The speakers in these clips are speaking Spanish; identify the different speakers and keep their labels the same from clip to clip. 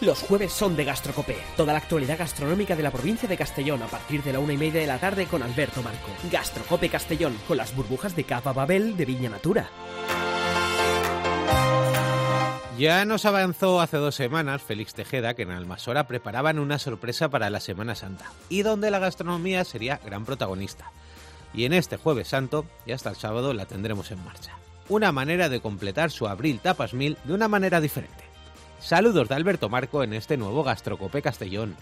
Speaker 1: Los jueves son de Gastrocope. Toda la actualidad gastronómica de la provincia de Castellón a partir de la 1:30 de la tarde con Alberto Marco. Gastrocope Castellón, con las burbujas de Cava Babel de Viña Natura.
Speaker 2: Ya nos avanzó hace 2 semanas Félix Tejeda que en Almasora preparaban una sorpresa para la Semana Santa y donde la gastronomía sería gran protagonista. Y en este Jueves Santo y hasta el sábado la tendremos en marcha. Una manera de completar su Abril Tapas 1000 de una manera diferente. Saludos de Alberto Marco en este nuevo Gastrocope Castellón.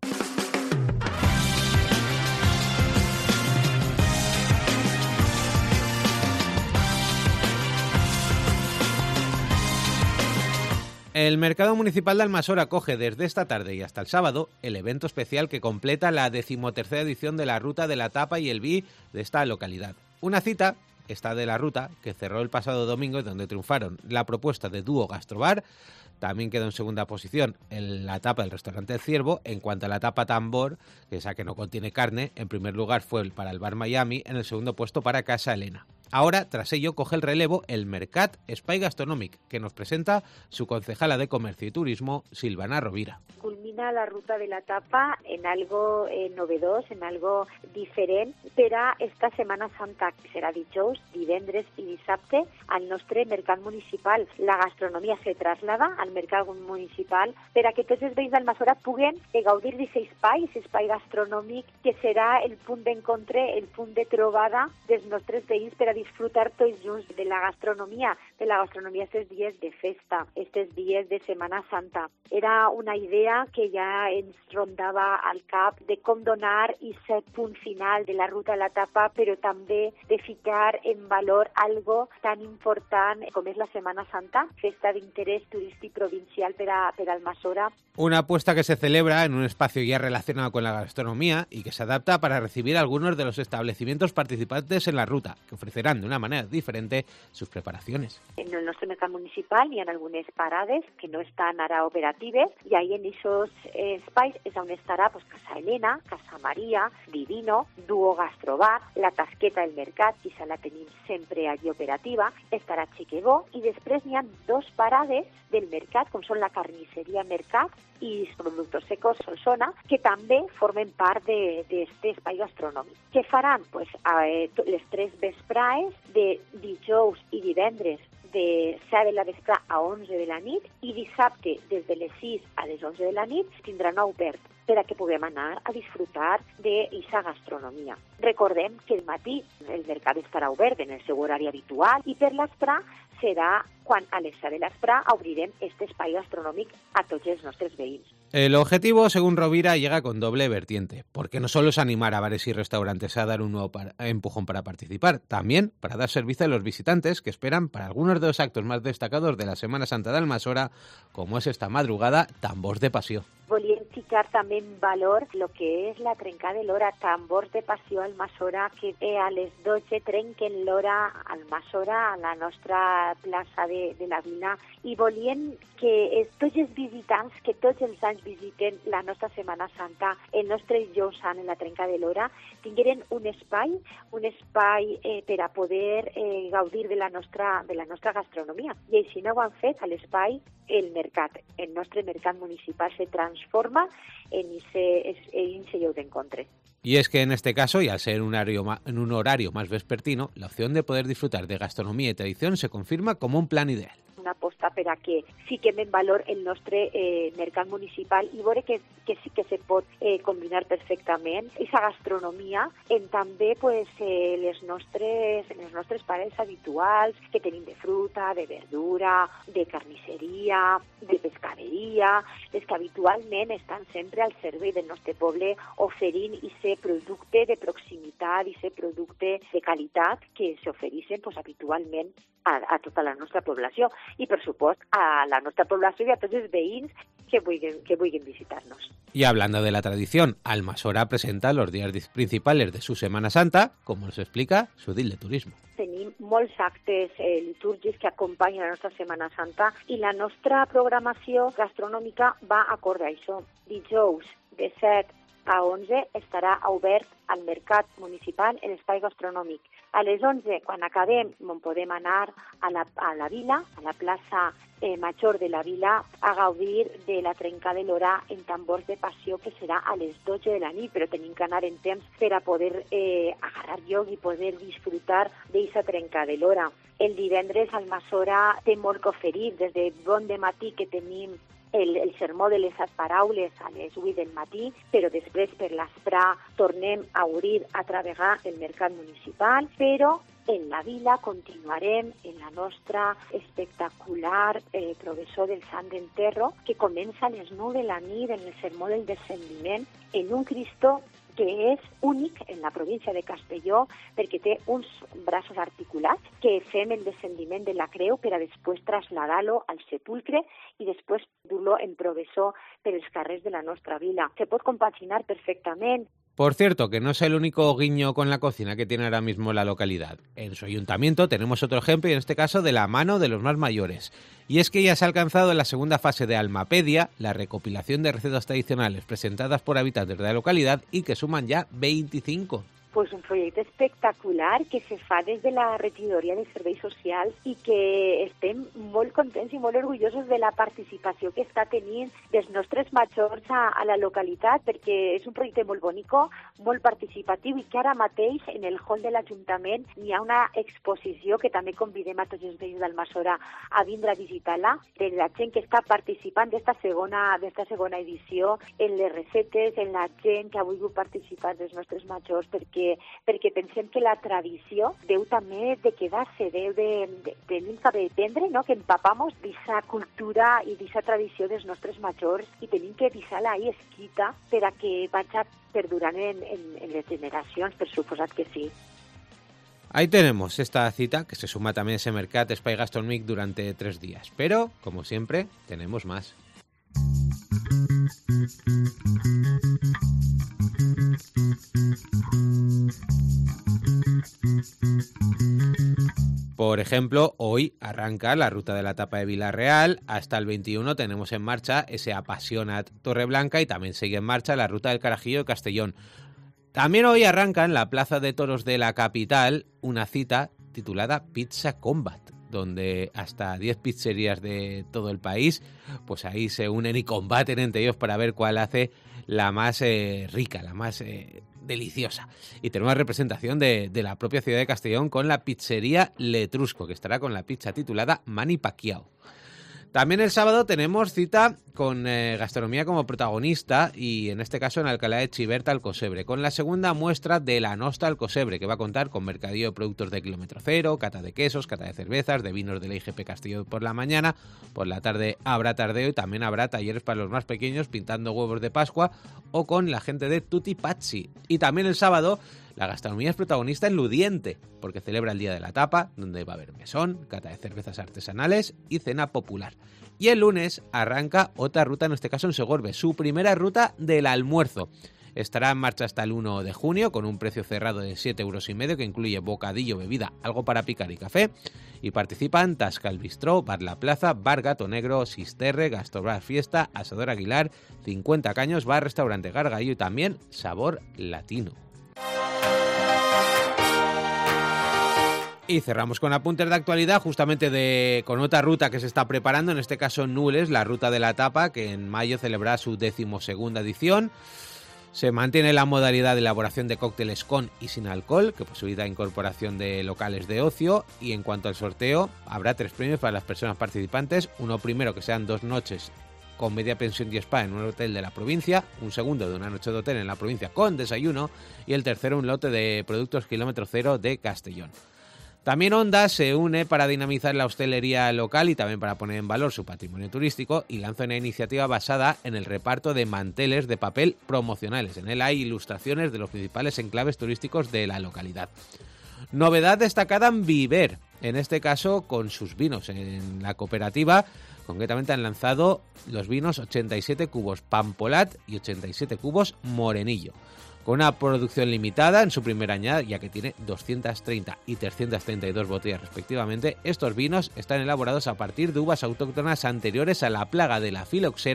Speaker 2: El Mercado Municipal de Almasora acoge desde esta tarde y hasta el sábado el evento especial que completa la 13ª edición de la Ruta de la Tapa y el Vi de esta localidad. Una cita, esta de la ruta, que cerró el pasado domingo y donde triunfaron la propuesta de Dúo Gastrobar. También quedó en segunda posición la tapa del restaurante El Ciervo. En cuanto a la tapa Tambor, que esa que no contiene carne, en primer lugar fue para el Bar Miami, en el segundo puesto para Casa Elena. Ahora, tras ello, coge el relevo el Mercat Espai Gastronomic, que nos presenta su concejala de Comercio y Turismo, Silvana Rovira.
Speaker 3: Culmina la ruta de la tapa en algo novedós, en algo diferent per a esta Setmana Santa, que serà dijous, divendres i dissabte al nostre mercat municipal. La gastronomia se traslada al mercat municipal per a que tots els veïns d'Almasora puguen gaudir d'aquest espai gastronòmic que serà el punt d'encontre, el punt de trobada dels nostres veïns per a disfrutar tots junts de la gastronomia aquests dies de festa, aquests dies de Setmana Santa. Era una idea que ja ens rondava al cap de com donar aquest punt final de la ruta de la tapa, però també de ficar en valor algo tan important com és la Setmana Santa, festa d'interès turístic provincial per a Almasora.
Speaker 2: Una apuesta que se celebra en un espacio ya relacionado con la gastronomía y que se adapta para recibir a algunos de los establecimientos participantes en la ruta, que ofrecerán de una manera diferente sus preparaciones.
Speaker 3: En el nostre mercat municipal hi ha algunes parades que no estan ara operatives i ahí en aquests espais és on estarà Casa Elena, Casa Maria, Divino, Dúo Gastrobar, la Tasqueta del Mercat, que la tenim sempre allí operativa, estarà Chiquebó i després n'hi ha 2 parades del mercat, com són la Carnisseria Mercat i els Productos Secos Solsona, que també formen part d'aquest espai gastronòmic. Què faran? Les 3 vesprades de dijous i divendres de 7 de la vesprada a 11 de la nit i dissabte des de les 6 a les 11 de la nit tindran obert per a que puguem anar a disfrutar d'aquesta gastronomia. Recordem que el matí el mercat estarà obert en el seu horari habitual i per l'esprà serà quan a les 7 de l'esprà obrirem este espai gastronòmic a tots els nostres veïns.
Speaker 2: El objetivo, según Rovira, llega con doble vertiente, porque no solo es animar a bares y restaurantes a dar un nuevo empujón para participar, también para dar servicio a los visitantes que esperan para algunos de los actos más destacados de la Semana Santa de Almasora, como es esta madrugada Tambors de Passió.
Speaker 3: Volíem ficar també en valor el que és la trencada de l'hora, Tambors de Passió a Almasora, que a les 12 trenquen l'hora a Almasora, a la nostra plaça de la Vila, i volíem que tots els visitants que tots els anys visiten la nostra Setmana Santa, el nostre dijous sant en la trencada de l'hora, tingueren un espai per a poder gaudir de la nostra gastronomia. I així no ho han fet a l'espai el mercat. El nostre mercat municipal se transforma en ese lloc d'encontre.
Speaker 2: Y es que en este caso, y al ser en un horario más vespertino, la opción de poder disfrutar de gastronomía y tradición se confirma como un plan ideal.
Speaker 3: Una aposta per a que fiquem en valor el nostre mercat municipal i veure que sí que se pot combinar perfectament aquesta gastronomia en també les nostres parades habituals que tenim de fruta, de verdura, de carnisseria, de pescaderia, les que habitualment estan sempre al servei del nostre poble oferint aquest producte de proximitat, aquest producte de qualitat que s'ofereixen habitualment a tota la nostra població i, per supost, a la nostra població i a tots els veïns que vulguin visitar-nos.
Speaker 2: Y hablando de la tradición, Almasora presenta los días principales de su Semana Santa, como nos explica su edil de turismo.
Speaker 3: Tenim molts actes litúrgics que acompanyen la nostra Setmana Santa i la nostra programació gastronòmica va acord a això. Dijous de 7 a 11 estarà obert al mercat municipal en espai gastronòmic. A les 11, quan acabem, podem anar a la vila, a la plaça Major de la Vila, a gaudir de la trenca de l'hora en tambors de passió, que serà a les 12 de la nit, però tenim que anar en temps per a poder agarrar lloc i poder disfrutar d'aquesta trenca de l'hora. El divendres Almassora té molt que oferir, des de bon de matí que tenim el sermó de les paraules a les 8 del matí, però després per l'esprà tornem a obrir altra vegada el mercat municipal, però en la vila continuarem en la nostra espectacular processó del Sant d'Enterro, que comença a les 9 de la nit en el sermó del descendiment, en un Cristo que és únic en la província de Castelló perquè té uns braços articulats que fem el descendiment de la creu per a després traslladar-lo al sepulcre i després dur-lo en processó per els carrers de la nostra vila. Se pot compaginar perfectament.
Speaker 2: Por cierto, que no es el único guiño con la cocina que tiene ahora mismo la localidad. En su ayuntamiento tenemos otro ejemplo, y en este caso de la mano de los más mayores. Y es que ya se ha alcanzado en la segunda fase de Almapedia, la recopilación de recetas tradicionales presentadas por habitantes de la localidad y que suman ya 25.
Speaker 3: Pues un projecte espectacular que se fa des de la regidoria de serveis socials i que estem molt contents i molt orgullosos de la participació que està tenint dels nostres majors a la localitat, perquè és un projecte molt bonic, molt participatiu i que ara mateix en el hall de l'Ajuntament hi ha una exposició que també convidem a tots els veïns d'Almassora a vindre a visitar-la, de la gent que està participant d'esta segona edició, en les recetes, en la gent que ha volgut participar dels nostres majors, perquè pensem que la tradició deu també de quedar-se, deu de tenim que aprendre, no? Que empapamos d'aquesta cultura i d'aquesta tradició dels nostres majors i tenim que deixar-la ahí escrita per a que vagi perdurant en les generacions, per suposat que sí.
Speaker 2: Ahí tenemos esta cita, que se suma también ese Mercat Espai Gastronòmic durante 3 días. Pero, como siempre, tenemos más. Por ejemplo, hoy arranca la ruta de la tapa de Vila-real, hasta el 21 tenemos en marcha ese Apassionat Torreblanca y también sigue en marcha la ruta del Carajillo de Castellón. También hoy arranca en la Plaza de Toros de la capital una cita titulada Pizza Combat, donde hasta 10 pizzerías de todo el país, pues ahí se unen y combaten entre ellos para ver cuál hace la más rica, la más deliciosa. Y tenemos representación de la propia ciudad de Castellón con la pizzería Letrusco, que estará con la pizza titulada Manny Pacquiao. También el sábado tenemos cita con gastronomía como protagonista y en este caso en Alcalá de Chiverta Alcosebre, con la segunda muestra de la Nosta Alcosebre, que va a contar con mercadillo de productos de kilómetro cero, cata de quesos, cata de cervezas, de vinos de la IGP Castillo por la mañana, por la tarde habrá tardeo y también habrá talleres para los más pequeños pintando huevos de Pascua o con la gente de Tutti Pazzi. Y también el sábado la gastronomía es protagonista en Ludiente, porque celebra el Día de la Tapa, donde va a haber mesón, cata de cervezas artesanales y cena popular. Y el lunes arranca otra ruta, en este caso en Segorbe, su primera ruta del almuerzo. Estará en marcha hasta el 1 de junio con un precio cerrado de 7,5 € que incluye bocadillo, bebida, algo para picar y café. Y participan Tascal Bistró, Bar La Plaza, Bar Gato Negro, Sisterre, Gastrobar Fiesta, Asador Aguilar, 50 Caños, Bar Restaurante Gargallo y también Sabor Latino. Y cerramos con apuntes de actualidad, justamente con otra ruta que se está preparando, en este caso en Nules, la Ruta de la Tapa, que en mayo celebrará su 12ª edición. Se mantiene la modalidad de elaboración de cócteles con y sin alcohol, que posibilita incorporación de locales de ocio. Y en cuanto al sorteo, habrá 3 premios para las personas participantes. Uno primero, que sean 2 noches con media pensión y spa en un hotel de la provincia, un segundo de una noche de hotel en la provincia con desayuno y el tercero un lote de productos kilómetro cero de Castellón. También Onda se une para dinamizar la hostelería local y también para poner en valor su patrimonio turístico y lanza una iniciativa basada en el reparto de manteles de papel promocionales. En él hay ilustraciones de los principales enclaves turísticos de la localidad. Novedad destacada en Viver, en este caso con sus vinos. En la cooperativa concretamente han lanzado los vinos 87 cubos Pampolat y 87 cubos Morenillo, con una producción limitada en su primer año, ya que tiene 230 y 332 botellas respectivamente. Estos vinos están elaborados a partir de uvas autóctonas anteriores a la plaga de la filoxera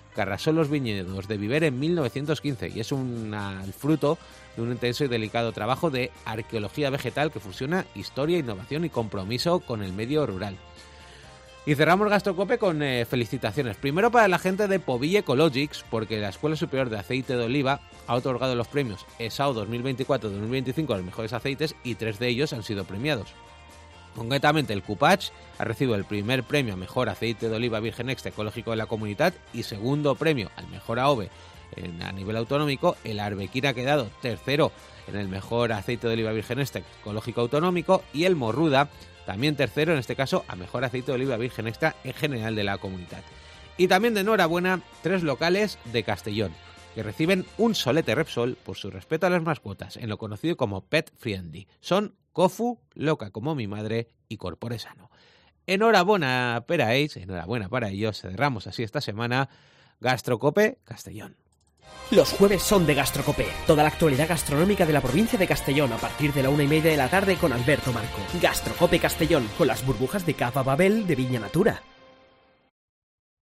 Speaker 2: que arrasó los viñedos de Viver en 1915 y es el fruto de un intenso y delicado trabajo de arqueología vegetal que fusiona historia, innovación y compromiso con el medio rural. Y cerramos Gastrocope con felicitaciones. Primero para la gente de Poville Ecologics, porque la Escuela Superior de Aceite de Oliva ha otorgado los premios ESAO 2024-2025 a los mejores aceites y 3 de ellos han sido premiados. Concretamente, el Cupach ha recibido el primer premio a mejor aceite de oliva virgen extra ecológico de la comunidad y segundo premio al mejor AOVE a nivel autonómico. El Arbequina ha quedado tercero en el mejor aceite de oliva virgen extra ecológico autonómico y el Morruda también tercero, en este caso, a mejor aceite de oliva virgen extra en general de la comunidad. Y también de enhorabuena 3 locales de Castellón, que reciben un solete Repsol por su respeto a las mascotas, en lo conocido como Pet Friendly. Son Cofu, Loca como mi madre y Corpore Sano. Enhorabuena para ellos, enhorabuena para ellos. Cerramos así esta semana Gastrocope Castellón.
Speaker 1: Los jueves son de Gastrocope, toda la actualidad gastronómica de la provincia de Castellón a partir de la 1:30 de la tarde con Alberto Marco. Gastrocope Castellón, con las burbujas de Cava Babel de Viña Natura.